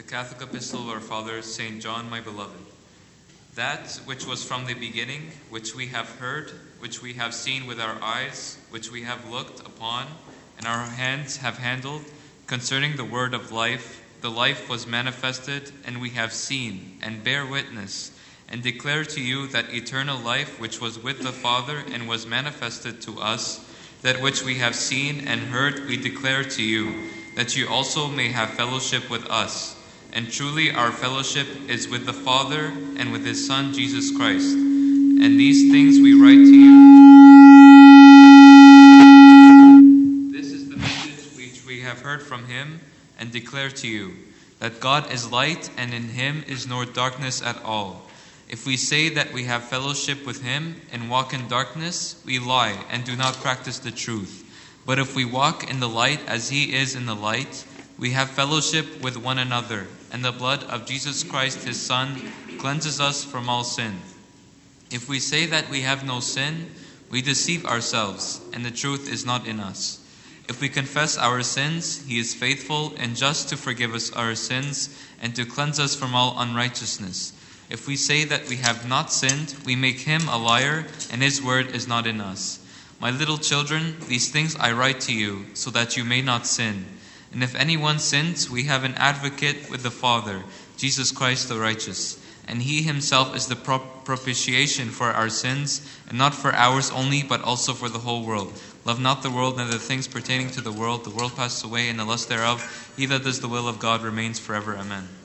Catholic Epistle of our Father, St. John, my beloved. That which was from the beginning, which we have heard, which we have seen with our eyes, which we have looked upon, and our hands have handled, concerning the word of life, the life was manifested, and we have seen, and bear witness, and declare to you that eternal life which was with the Father and was manifested to us, that which we have seen and heard we declare to you, that you also may have fellowship with us. And truly our fellowship is with the Father and with His Son, Jesus Christ. And these things we write to you. This is the message which we have heard from Him and declare to you, that God is light, and in Him is no darkness at all. If we say that we have fellowship with Him and walk in darkness, we lie and do not practice the truth. But if we walk in the light as He is in the light, we have fellowship with one another, and the blood of Jesus Christ, His Son, cleanses us from all sin. If we say that we have no sin, we deceive ourselves, and the truth is not in us. If we confess our sins, He is faithful and just to forgive us our sins and to cleanse us from all unrighteousness. If we say that we have not sinned, we make Him a liar, and His word is not in us. My little children, these things I write to you, so that you may not sin. And if anyone sins, we have an advocate with the Father, Jesus Christ the righteous. And He Himself is the propitiation for our sins, and not for ours only, but also for the whole world. Love not the world, neither the things pertaining to the world. The world passes away, and the lust thereof. He that does the will of God remains forever. Amen.